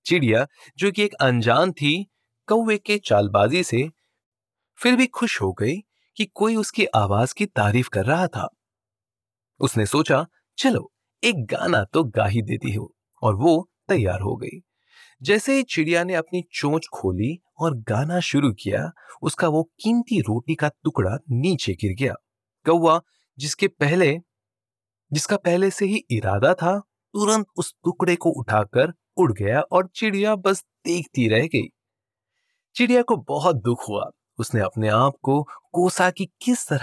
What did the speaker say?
चिड़िया, जो कि एक अनजान थी, कौवे के चालबाजी से फिर भी खुश हो गई कि कोई उसकी आवाज की तारीफ कर रहा था। उसने सोचा, चलो एक गाना तो गा ही देती हूँ, और वो तैयार हो गई। जैसे ही चिड़िया ने अपनी चोंच खोली और गाना शुरू किया, उसका वो कीमती रोटी का टुकड़ा नीचे गिर गया। कौवा, जिसके पहले जिसका पहले से ही इरादा था, तुरंत उस टुकड़े को उठाकर उड़ गया और चिड़िया बस देखती रह गई। चिड़िया को बहुत दुख हुआ। उसने अपने आप को कोसा कि किस तरह